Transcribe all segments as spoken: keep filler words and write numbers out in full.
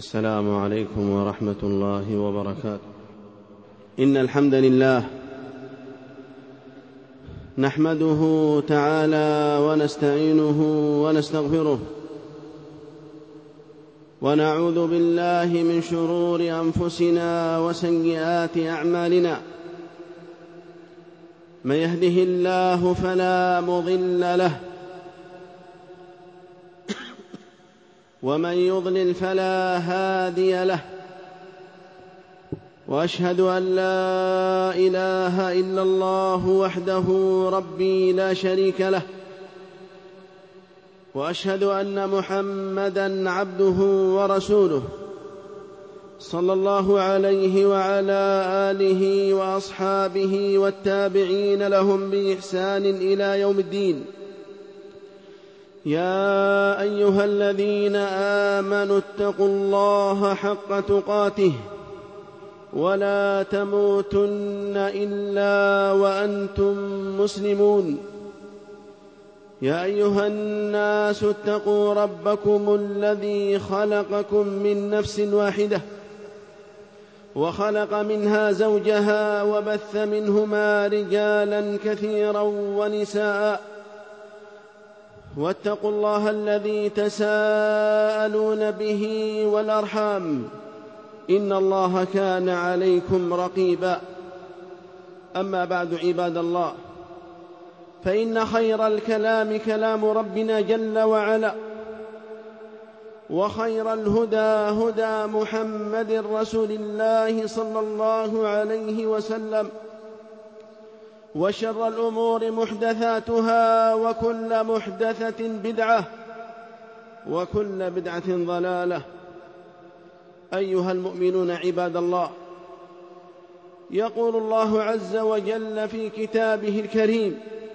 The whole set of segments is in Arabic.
السلام عليكم ورحمة الله وبركاته. إن الحمد لله نحمده تعالى ونستعينه ونستغفره، ونعوذ بالله من شرور أنفسنا وسيئات أعمالنا. من يهده الله فلا مضل له، ومن يضلل فلا هادي له، وأشهد أن لا إله إلا الله وحده ربي لا شريك له، وأشهد أن محمدًا عبده ورسوله صلى الله عليه وعلى آله وأصحابه والتابعين لهم بإحسان إلى يوم الدين. يا أيها الذين آمنوا اتقوا الله حق تقاته ولا تموتن إلا وأنتم مسلمون. يا أيها الناس اتقوا ربكم الذي خلقكم من نفس واحدة، وخلق منها زوجها، وبث منهما رجالا كثيرا ونساء. واتقوا الله الذي تساءلون به والأرحام، إن الله كان عليكم رقيبا. أما بعد، عباد الله، فإن خير الكلام كلام ربنا جل وعلا، وخير الهدى هدى محمد رسول الله صلى الله عليه وسلم، وشر الأمور محدثاتها، وكل محدثة بدعة، وكل بدعة ضلالة. أيها المؤمنون عباد الله، يقول الله عز وجل في كتابه الكريم: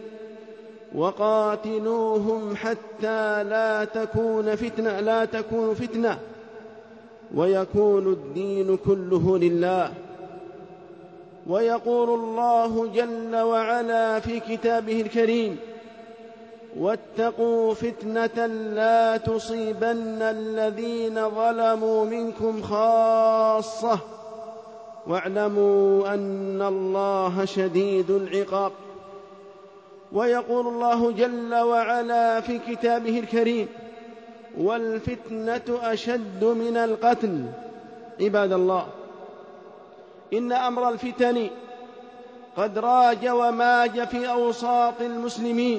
وقاتلوهم حتى لا تكون فتنة لا تكون فتنة ويكون الدين كله لله. ويقول الله جل وعلا في كتابه الكريم: واتقوا فتنة لا تصيبن الذين ظلموا منكم خاصة واعلموا أن الله شديد العقاب. ويقول الله جل وعلا في كتابه الكريم: والفتنة أشد من القتل. عباد الله، إن أمر الفتن قد راج وماج في أوساط المسلمين،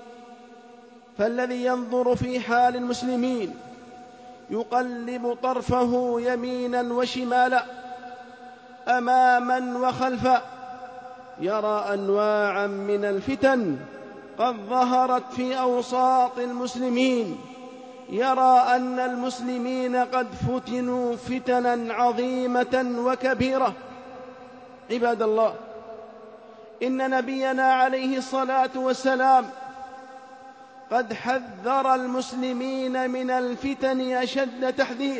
فالذي ينظر في حال المسلمين يقلب طرفه يمينا وشمالا، أماما وخلفا، يرى أنواعا من الفتن قد ظهرت في أوساط المسلمين، يرى أن المسلمين قد فتنوا فتنا عظيمة وكبيرة. عباد الله، إن نبينا عليه الصلاة والسلام قد حذر المسلمين من الفتن أشد تحذير،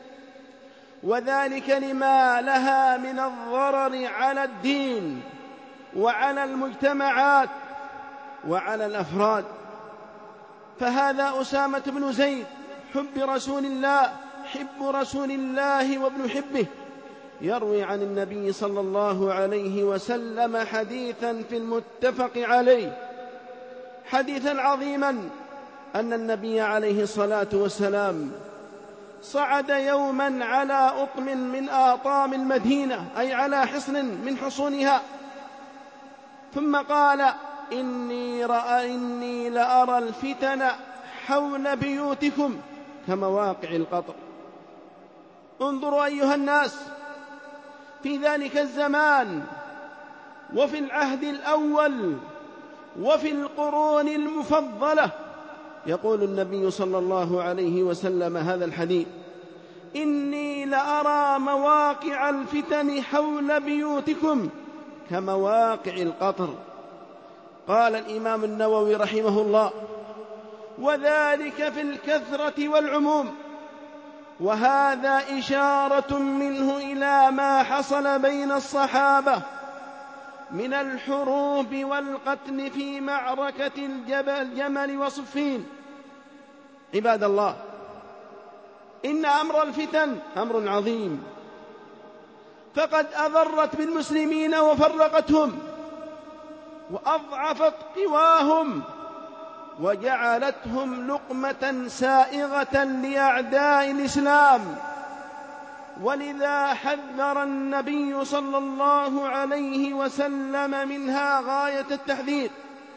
وذلك لما لها من الضرر على الدين وعلى المجتمعات وعلى الأفراد. فهذا أسامة بن زيد حب رسول الله حب رسول الله وابن حبه، يروي عن النبي صلى الله عليه وسلم حديثا في المتفق عليه، حديثا عظيما، أن النبي عليه الصلاة والسلام صعد يوما على أطم من آطام المدينة، أي على حصن من حصونها، ثم قال: إني, رأى إني لأرى الفتن حول بيوتكم كمواقع القطر. انظروا أيها الناس، في ذلك الزمان وفي العهد الأول وفي القرون المفضلة يقول النبي صلى الله عليه وسلم هذا الحديث: إني لأرى مواقع الفتن حول بيوتكم كمواقع القطر. قال الإمام النووي رحمه الله: وذلك في الكثرة والعموم، وهذا إشارة منه إلى ما حصل بين الصحابة من الحروب والقتل في معركة الجمل وصفين. عباد الله، إن أمر الفتن أمر عظيم، فقد أضرت بالمسلمين وفرقتهم وأضعفت قواهم وجعلتهم لقمة سائغة لأعداء الإسلام. ولذا حذر النبي صلى الله عليه وسلم منها غاية التحذير.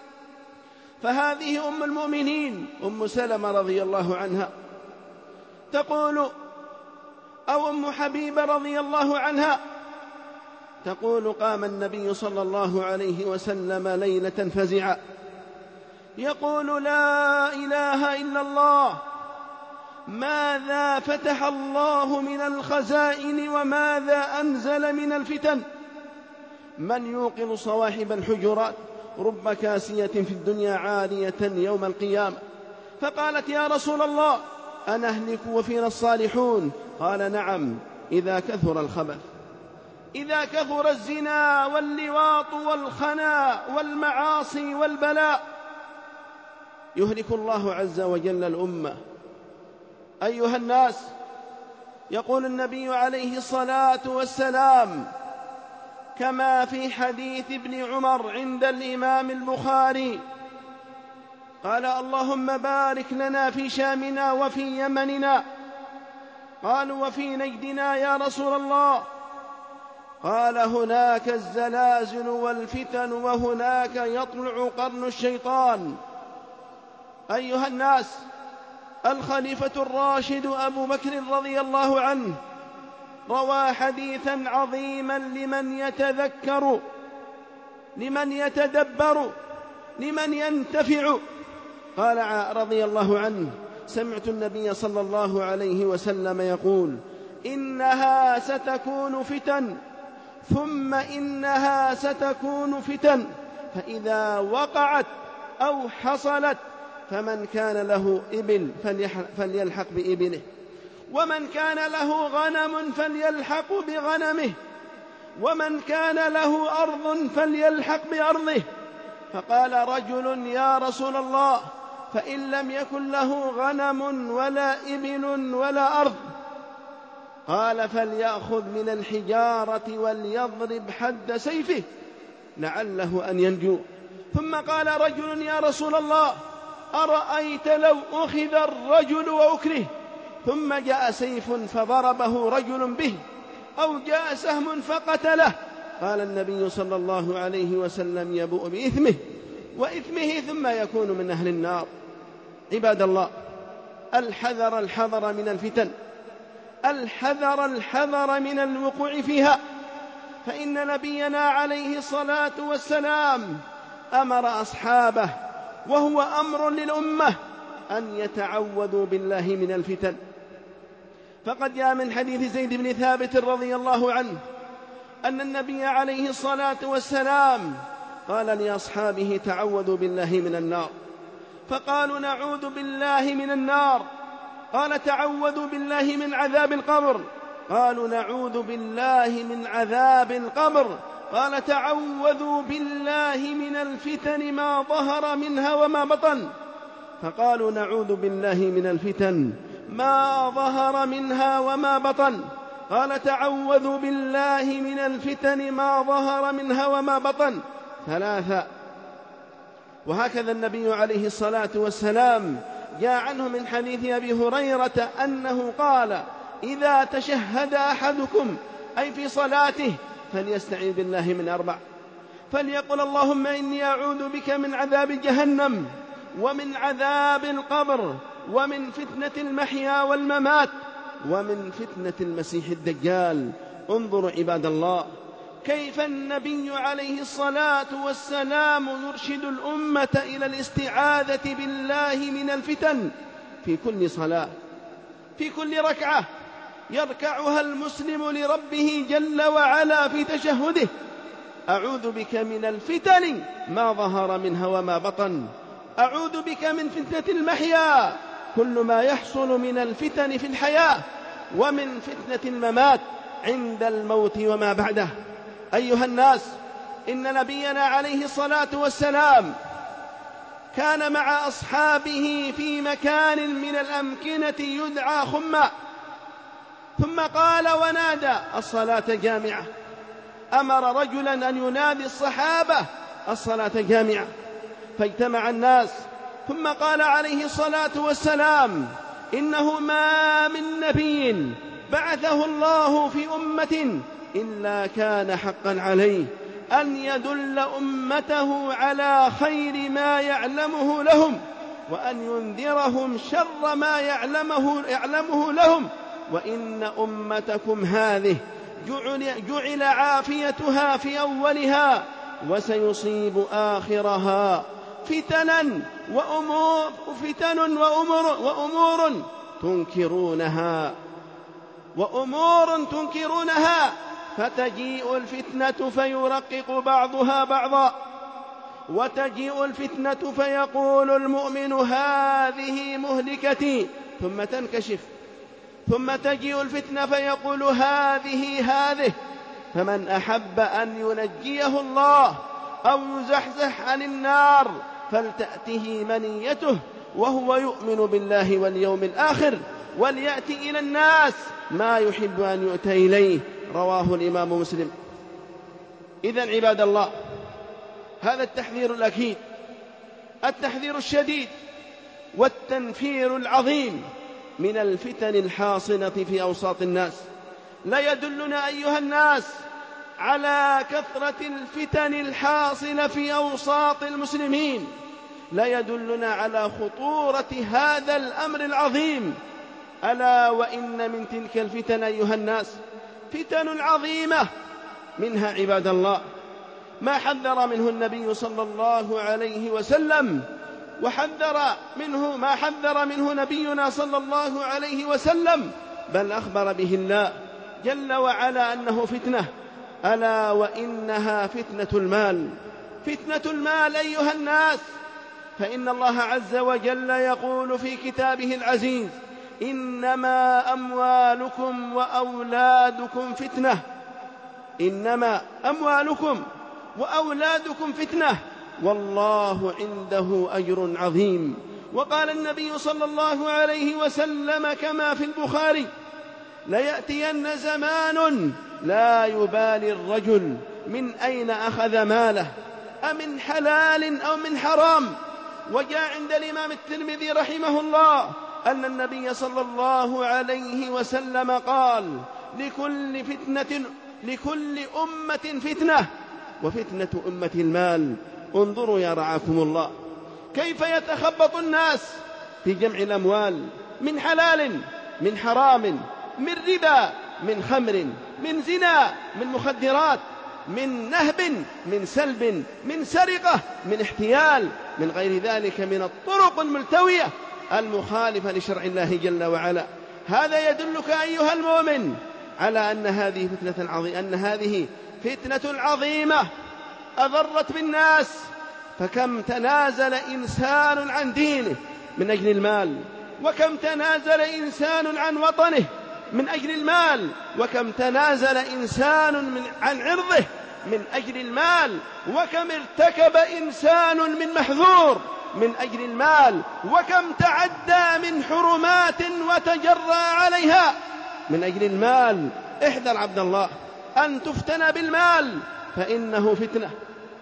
فهذه أم المؤمنين أم سلمة رضي الله عنها تقول، أو أم حبيبة رضي الله عنها تقول: قام النبي صلى الله عليه وسلم ليلة فزعا يقول: لا إله إلا الله، ماذا فتح الله من الخزائن وماذا أنزل من الفتن؟ من يوقظ صواحب الحجرات؟ رب كاسية في الدنيا عارية يوم القيامة. فقالت: يا رسول الله، أنهلك وفينا الصالحون؟ قال: نعم، إذا كثر الخبث، إذا كثر الزنا واللواط والخنا والمعاصي والبلاء يهلك الله عز وجل الأمة. أيها الناس، يقول النبي عليه الصلاة والسلام كما في حديث ابن عمر عند الإمام البخاري قال: اللهم بارك لنا في شامنا وفي يمننا. قالوا: وفي نجدنا يا رسول الله؟ قال: هناك الزلازل والفتن وهناك يطلع قرن الشيطان. أيها الناس، الخليفة الراشد أبو بكر رضي الله عنه روى حديثا عظيما لمن يتذكر، لمن يتدبر، لمن ينتفع. قال رضي الله عنه: سمعت النبي صلى الله عليه وسلم يقول: إنها ستكون فتن، ثم إنها ستكون فتن، فإذا وقعت أو حصلت فمن كان له إبل فليلحق بإبله، ومن كان له غنم فليلحق بغنمه، ومن كان له أرض فليلحق بأرضه. فقال رجل: يا رسول الله، فإن لم يكن له غنم ولا إبل ولا أرض؟ قال: فليأخذ من الحجارة وليضرب حد سيفه لعله أن ينجو. ثم قال رجل: يا رسول الله، أرأيت لو أخذ الرجل وأكره، ثم جاء سيف فضربه رجل به، أو جاء سهم فقتله؟ قال النبي صلى الله عليه وسلم: يبوء بإثمه وإثمه ثم يكون من أهل النار. عباد الله، الحذر الحذر من الفتن، الحذر الحذر من الوقوع فيها، فإن نبينا عليه الصلاة والسلام أمر أصحابه، وهو أمر للأمة، أن يتعوذوا بالله من الفتن. فقد جاء من حديث زيد بن ثابت رضي الله عنه أن النبي عليه الصلاة والسلام قال لأصحابه: تعوذوا بالله من النار. فقالوا: نعوذ بالله من النار. قال: تعوذوا بالله من عذاب القبر. قالوا: نعوذ بالله من عذاب القبر. قال: تعوذوا بالله من الفتن ما ظهر منها وما بطن. فقالوا: نعوذ بالله من الفتن ما ظهر منها وما بطن. قال: تعوذوا بالله من الفتن ما ظهر منها وما بطن ثلاثة. وهكذا النبي عليه الصلاة والسلام جاء عنه من حديث أبي هريرة أنه قال: إذا تشهد أحدكم أي في صلاته فليستعيذ بالله من أربع، فليقل: اللهم إني أعوذ بك من عذاب جهنم ومن عذاب القبر ومن فتنة المحيا والممات ومن فتنة المسيح الدجال. انظروا عباد الله كيف النبي عليه الصلاة والسلام يرشد الأمة إلى الاستعاذة بالله من الفتن في كل صلاة، في كل ركعة يركعها المسلم لربه جل وعلا في تشهده: أعوذ بك من الفتن ما ظهر منها وما بطن، أعوذ بك من فتنة المحيا، كل ما يحصل من الفتن في الحياة، ومن فتنة الممات عند الموت وما بعده. أيها الناس، إن نبينا عليه الصلاة والسلام كان مع أصحابه في مكان من الأمكنة يدعى خمّة، ثم قال ونادى الصلاة جامعة، أمر رجلا أن ينادي الصحابة الصلاة جامعة، فاجتمع الناس، ثم قال عليه الصلاة والسلام: إنه ما من نبي بعثه الله في أمة إلا كان حقا عليه أن يدل أمته على خير ما يعلمه لهم، وأن ينذرهم شر ما يعلمه, يعلمه لهم، وإن أمتكم هذه جعل, جعل عافيتها في أولها وسيصيب آخرها فتنا وأمور, فتن وأمور, وأمور تنكرونها وأمور تنكرونها فتجيء الفتنة فيرقق بعضها بعضا، وتجيء الفتنة فيقول المؤمن هذه مهلكتي ثم تنكشف، ثم تجيء الفتنة فيقول هذه هذه، فمن أحب أن ينجيه الله أو يزحزح عن النار فلتأته منيته وهو يؤمن بالله واليوم الآخر، وليأتي إلى الناس ما يحب أن يؤتى إليه. رواه الإمام مسلم. إذن عباد الله، هذا التحذير الأكيد، التحذير الشديد والتنفير العظيم من الفتن الحاصلة في أوساط الناس لا يدلنا أيها الناس على كثرة الفتن الحاصلة في أوساط المسلمين، لا يدلنا على خطورة هذا الأمر العظيم. ألا وإن من تلك الفتن أيها الناس فتن عظيمة، منها عباد الله ما حذر منه النبي صلى الله عليه وسلم، وحذر منه ما حذر منه نبينا صلى الله عليه وسلم، بل أخبر به الله جل وعلا أنه فتنة. ألا وإنها فتنة المال. فتنة المال أيها الناس، فإن الله عز وجل يقول في كتابه العزيز: إنما أموالكم وأولادكم فتنة، إنما أموالكم وأولادكم فتنة والله عنده أجر عظيم. وقال النبي صلى الله عليه وسلم كما في البخاري: ليأتين زمان لا يبالي الرجل من أين أخذ ماله أمن حلال أو من حرام. وجاء عند الإمام الترمذي رحمه الله أن النبي صلى الله عليه وسلم قال: لكل فتنة لكل أمة فتنة وفتنة أمة المال. انظروا يا رعاكم الله كيف يتخبط الناس في جمع الأموال من حلال من حرام، من ربا، من خمر، من زنا، من مخدرات، من نهب، من سلب، من سرقة، من احتيال، من غير ذلك من الطرق الملتوية المخالفة لشرع الله جل وعلا. هذا يدلك أيها المؤمن على أن هذه فتنة عظيمة، أن هذه فتنة عظيمة أضرت بالناس. فكم تنازل إنسان عن دينه من أجل المال، وكم تنازل إنسان عن وطنه من أجل المال، وكم تنازل إنسان من عن عرضه من أجل المال، وكم ارتكب إنسان من محذور من أجل المال، وكم تعدى من حرمات وتجرى عليها من أجل المال. احذر عبد الله أن تفتن بالمال فإنه فتنة.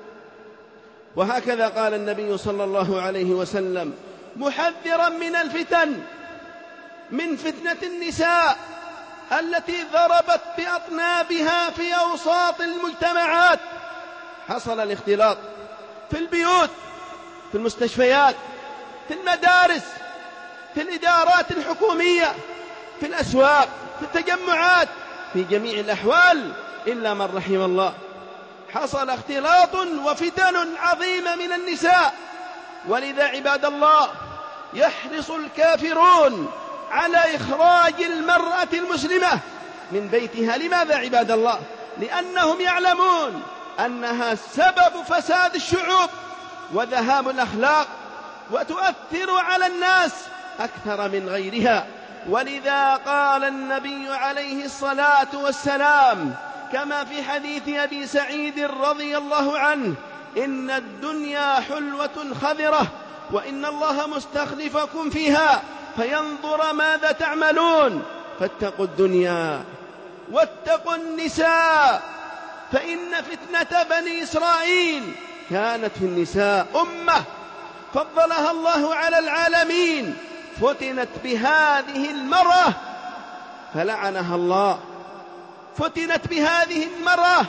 وهكذا قال النبي صلى الله عليه وسلم محذرا من الفتن، من فتنة النساء التي ضربت بأطنابها في أوساط المجتمعات. حصل الاختلاط في البيوت، في المستشفيات، في المدارس، في الإدارات الحكومية، في الأسواق، في التجمعات، في جميع الأحوال إلا من رحم الله. حصل اختلاط وفتن عظيمة من النساء. ولذا عباد الله يحرص الكافرون على إخراج المرأة المسلمة من بيتها. لماذا عباد الله؟ لأنهم يعلمون أنها سبب فساد الشعوب وذهاب الأخلاق، وتؤثر على الناس أكثر من غيرها. ولذا قال النبي عليه الصلاة والسلام كما في حديث أبي سعيد رضي الله عنه: إن الدنيا حلوة خضرة وإن الله مستخلفكم فيها فينظر ماذا تعملون فاتقوا الدنيا واتقوا النساء، فإن فتنة بني إسرائيل كانت في النساء. أمة فضلها الله على العالمين فتنت بهذه المرأة فلعنها الله، فتنت بهذه المرأة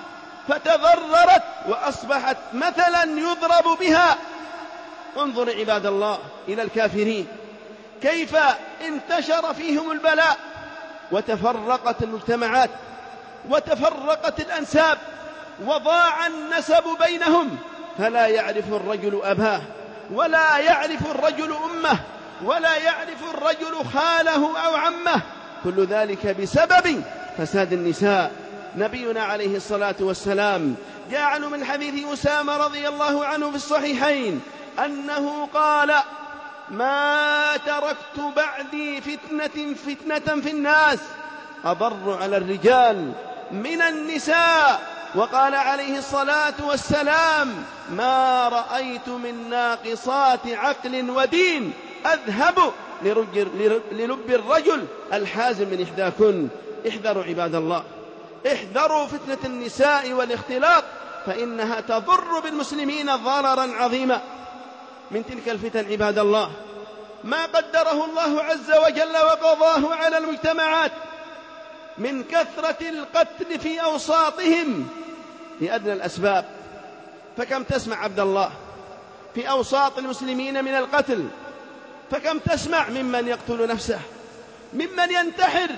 فتضررت وأصبحت مثلا يضرب بها. انظر عباد الله إلى الكافرين كيف انتشر فيهم البلاء، وتفرقت المجتمعات وتفرقت الأنساب وضاع النسب بينهم، فلا يعرف الرجل أباه ولا يعرف الرجل أمه ولا يعرف الرجل خاله أو عمه، كل ذلك بسبب فساد النساء. نبينا عليه الصلاة والسلام جاء عنه من حديث أسامة رضي الله عنه في الصحيحين أنه قال: ما تركت بعدي فتنة فتنة في الناس أضر على الرجال من النساء. وقال عليه الصلاة والسلام: ما رأيت من ناقصات عقل ودين أذهب للب الرجل الحازم من إحداكن. احذروا عباد الله، احذروا فتنة النساء والاختلاط، فإنها تضر بالمسلمين ضررا عظيما. من تلك الفتن عباد الله ما قدره الله عز وجل وقضاه على المجتمعات من كثرة القتل في أوساطهم لأدنى الأسباب. فكم تسمع عبد الله في أوساط المسلمين من القتل، فكم تسمع ممن يقتل نفسه، ممن ينتحر،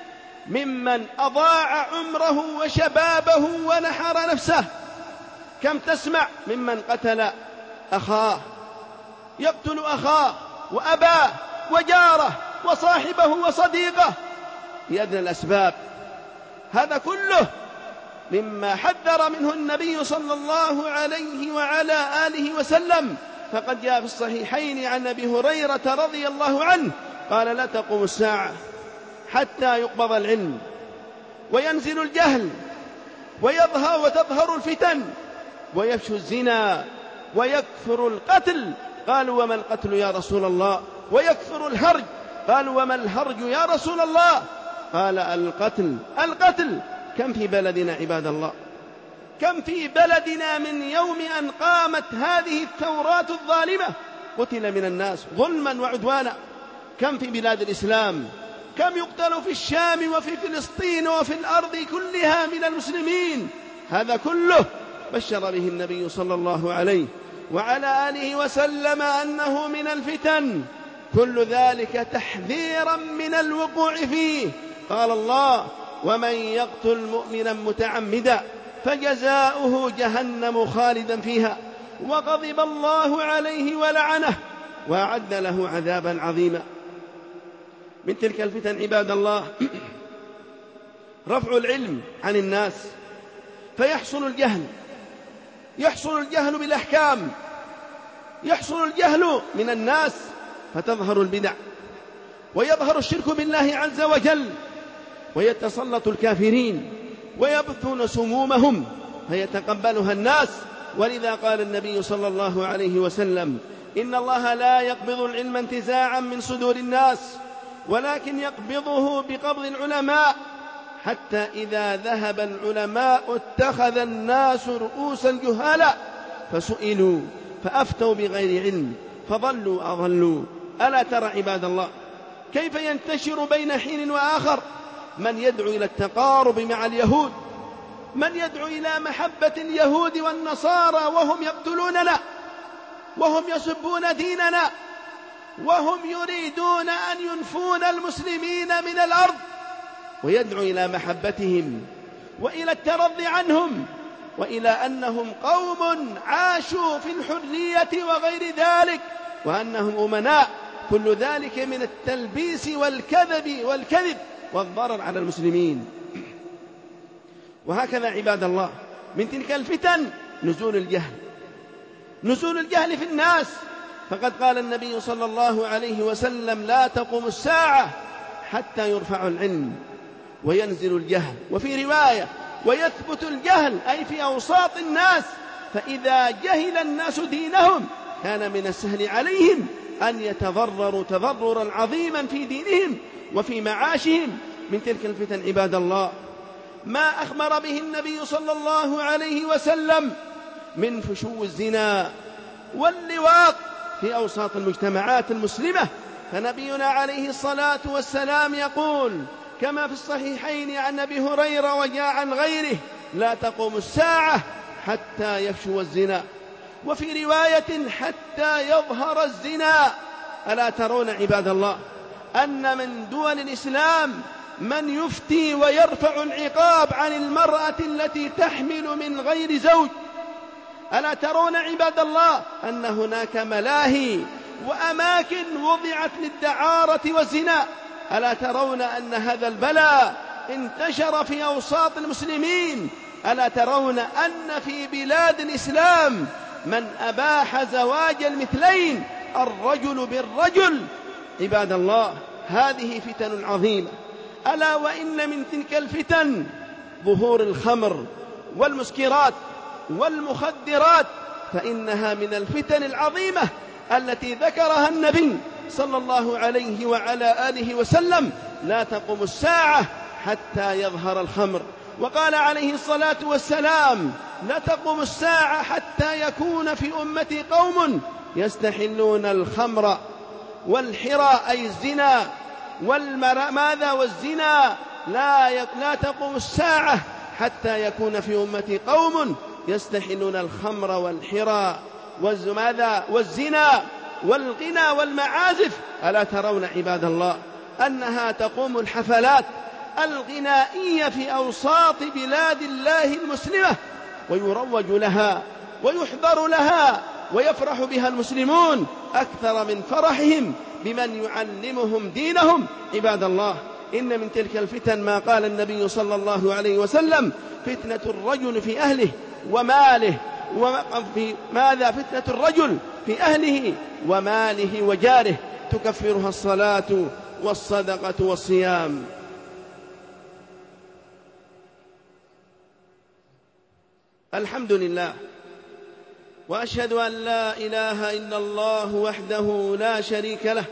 ممن أضاع عمره وشبابه ونحر نفسه. كم تسمع ممن قتل أخاه، يقتل أخاه وأباه وجاره وصاحبه وصديقه لأدنى الأسباب. هذا كله مما حذر منه النبي صلى الله عليه وعلى آله وسلم. فقد جاء في الصحيحين عن أبي هريرة رضي الله عنه قال: لا تقوم الساعة حتى يقبض العلم وينزل الجهل ويظهر وتظهر الفتن ويفشو الزنا ويكثر القتل. قالوا: وما القتل يا رسول الله؟ ويكثر الهرج. قالوا: وما الهرج يا رسول الله؟ قال: القتل القتل. كم في بلدنا عباد الله، كم في بلدنا من يوم أن قامت هذه الثورات الظالمة قتل من الناس ظلما وعدوانا. كم في بلاد الإسلام، كم يقتل في الشام وفي فلسطين وفي الأرض كلها من المسلمين. هذا كله بشر به النبي صلى الله عليه وعلى آله وسلم أنه من الفتن، كل ذلك تحذيرا من الوقوع فيه. قال الله: ومن يقتل مؤمنا متعمدا فجزاؤه جهنم خالدا فيها وغضب الله عليه ولعنه وأعد له عذابا عظيما. من تلك الفتن عباد الله رفع العلم عن الناس، فيحصل الجهل، يحصل الجهل بالأحكام، يحصل الجهل من الناس، فتظهر البدع ويظهر الشرك بالله عز وجل، ويتسلط الكافرين ويبثون سمومهم فيتقبلها الناس. ولذا قال النبي صلى الله عليه وسلم: إن الله لا يقبض العلم انتزاعا من صدور الناس، ولكن يقبضه بقبض العلماء، حتى إذا ذهب العلماء اتخذ الناس رؤوسا جهالا فسئلوا فأفتوا بغير علم فضلوا أضلوا. ألا ترى عباد الله كيف ينتشر بين حين وآخر من يدعو إلى التقارب مع اليهود، من يدعو إلى محبة اليهود والنصارى وهم يقتلوننا وهم يسبون ديننا وهم يريدون أن ينفون المسلمين من الأرض، ويدعو إلى محبتهم وإلى الترضي عنهم وإلى أنهم قوم عاشوا في الحرية وغير ذلك وأنهم أمناء. كل ذلك من التلبيس والكذب والكذب والضرر على المسلمين. وهكذا عباد الله من تلك الفتن نزول الجهل، نزول الجهل في الناس. فقد قال النبي صلى الله عليه وسلم: لا تقوم الساعة حتى يرفع العلم وينزل الجهل. وفي رواية: ويثبت الجهل، أي في أوساط الناس، فإذا جهل الناس دينهم كان من السهل عليهم أن يتضرروا تضررا عظيما في دينهم وفي معاشهم من تلك الفتن عباد الله ما أخبر به النبي صلى الله عليه وسلم من فشو الزنا واللواط في أوساط المجتمعات المسلمة. فنبينا عليه الصلاة والسلام يقول كما في الصحيحين عن أبي هريرة وجاء عن غيره: لا تقوم الساعة حتى يفشو الزنا، وفي رواية حتى يظهر الزنا. ألا ترون عباد الله أن من دول الإسلام من يفتي ويرفع العقاب عن المرأة التي تحمل من غير زوج؟ ألا ترون عباد الله أن هناك ملاهي وأماكن وضعت للدعارة والزنا؟ ألا ترون أن هذا البلاء انتشر في أوساط المسلمين؟ ألا ترون أن في بلاد الإسلام من أباح زواج المثلين، الرجل بالرجل؟ عباد الله هذه فتن عظيمة. ألا وإن من تلك الفتن ظهور الخمر والمسكرات والمخدرات، فإنها من الفتن العظيمة التي ذكرها النبي صلى الله عليه وعلى آله وسلم: لا تقوم الساعة حتى يظهر الخمر. وقال عليه الصلاة والسلام: لا تقوم الساعة حتى يكون في أمتي قوم يستحلون الخمر والحرى، أي الزنا والمر... ماذا والزنا. لا, ي... لا تقوم الساعة حتى يكون في أمتي قوم يستحلون الخمر والحرى والزماذا والزنا والغنى والمعازف. ألا ترون عباد الله أنها تقوم الحفلات الغنائية في أوساط بلاد الله المسلمة، ويروج لها ويحضر لها ويفرح بها المسلمون أكثر من فرحهم بمن يعلمهم دينهم؟ عباد الله إن من تلك الفتن ما قال النبي صلى الله عليه وسلم: فتنة الرجل في أهله وماله، وفي ماذا فتنة الرجل في أهله وماله وجاره تكفرها الصلاة والصدقة والصيام. الحمد لله، وأشهد أن لا إله إلا الله وحده لا شريك له،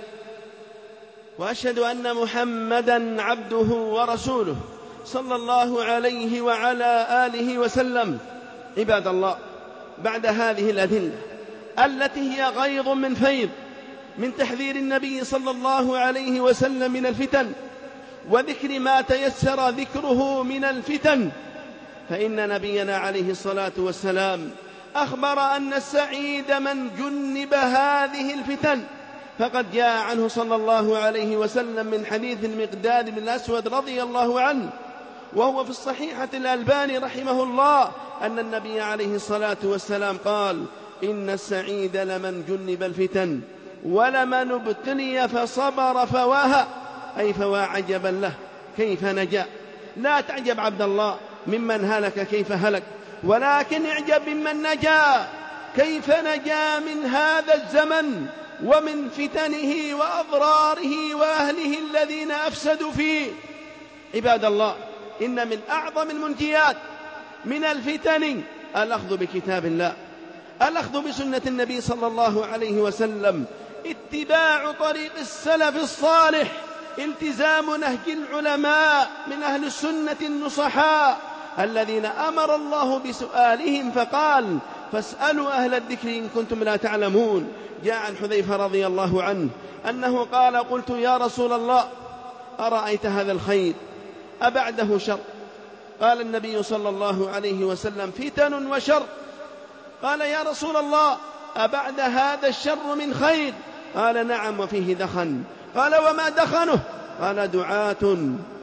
وأشهد أن محمدًا عبده ورسوله صلى الله عليه وعلى آله وسلم. عباد الله، بعد هذه الأدلة التي هي غيض من فيض من تحذير النبي صلى الله عليه وسلم من الفتن وذكر ما تيسر ذكره من الفتن، فإن نبينا عليه الصلاة والسلام أخبر أن السعيد من جنب هذه الفتن. فقد جاء عنه صلى الله عليه وسلم من حديث المقداد بن الأسود رضي الله عنه، وهو في الصحيحة الألباني رحمه الله، أن النبي عليه الصلاة والسلام قال: إن السعيد لمن جنب الفتن ولمن ابتلي فصبر فواها، أي فوا عجبا له كيف نجا. لا تعجب عبد الله ممن هلك كيف هلك، ولكن اعجب ممن نجا كيف نجا من هذا الزمن ومن فتنه وأضراره وأهله الذين أفسدوا فيه. عباد الله، إن من أعظم المنجيات من الفتن الأخذ بكتاب الله، الأخذ بسنة النبي صلى الله عليه وسلم، اتباع طريق السلف الصالح، التزام نهج العلماء من أهل السنة النصحاء الذين أمر الله بسؤالهم فقال: فاسألوا أهل الذكر إن كنتم لا تعلمون. جاء عن حذيفة رضي الله عنه أنه قال: قلت يا رسول الله أرأيت هذا الخير أبعده شر؟ قال النبي صلى الله عليه وسلم: فتن وشر. قال: يا رسول الله أبعد هذا الشر من خير؟ قال: نعم وفيه دخن. قال: وما دخنه؟ قال: دعاة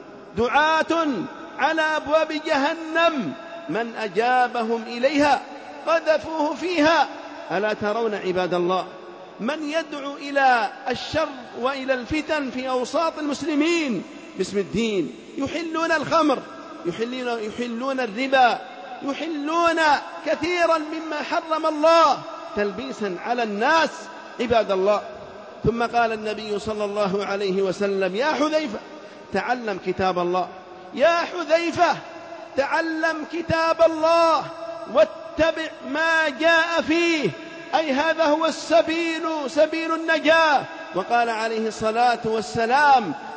دعاة على أبواب جهنم من أجابهم إليها قذفوه فيها. ألا ترون عباد الله من يدعو إلى الشر وإلى الفتن في أوساط المسلمين باسم الدين؟ يحلون الخمر، يحلون, يحلون الربا، يحلون كثيرا مما حرم الله تلبيسا على الناس. عباد الله، ثم قال النبي صلى الله عليه وسلم: يا حذيفة تعلم كتاب الله، يا حذيفة تعلم كتاب الله واتبع ما جاء فيه، أي هذا هو السبيل، سبيل النجاة. وقال عليه الصلاة والسلام: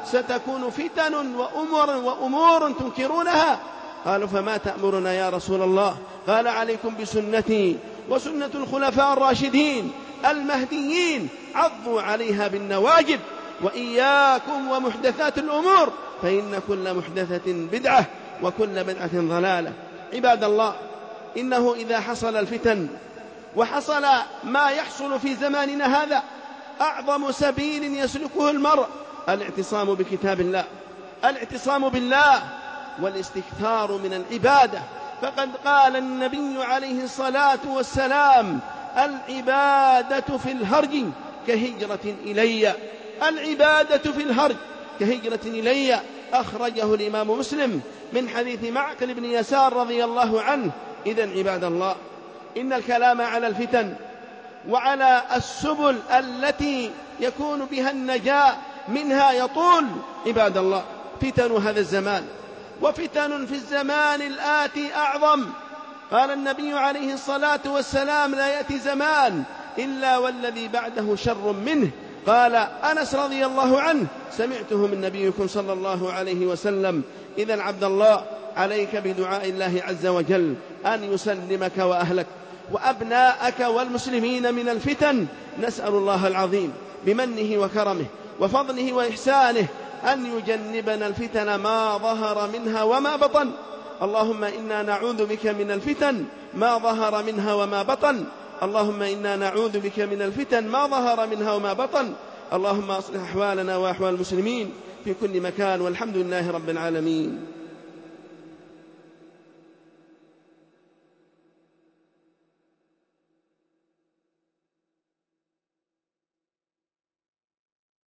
ستكون فتن وأمور, وأمور تنكرونها. قالوا فما تأمرنا يا رسول الله؟ قال عليكم بسنتي وسنة الخلفاء الراشدين المهديين، عضوا عليها بالنواجذ، وإياكم ومحدثات الأمور فإن كل محدثة بدعة وكل بدعة ضلالة. عباد الله، إنه إذا حصل الفتن وحصل ما يحصل في زماننا هذا، أعظم سبيل يسلكه المرء الاعتصام بكتاب الله، الاعتصام بالله، والاستكثار من العبادة. فقد قال النبي عليه الصلاة والسلام: العبادة في الهرج كهجرة إلي، العبادة في الهرج كهجرة إلي. أخرجه الإمام مسلم من حديث معقل بن يسار رضي الله عنه. إذن عباد الله، إن الكلام على الفتن وعلى السبل التي يكون بها النجاة منها يطول. عباد الله، فتن هذا الزمان وفتن في الزمان الآتي أعظم. قال النبي عليه الصلاة والسلام: لا يأتي زمان إلا والذي بعده شر منه. قال أنس رضي الله عنه: سمعته من نبيكم صلى الله عليه وسلم. إذن عبد الله، عليك بدعاء الله عز وجل أن يسلمك وأهلك وأبناءك والمسلمين من الفتن. نسأل الله العظيم بمنه وكرمه وفضله وإحسانه أن يجنبنا الفتن ما ظهر منها وما بطن. اللهم إنا نعوذ بك من الفتن ما ظهر منها وما بطن. اللهم إنا نعوذ بك من الفتن ما ظهر منها وما بطن. اللهم أصلح أحوالنا وأحوال المسلمين في كل مكان، والحمد لله رب العالمين.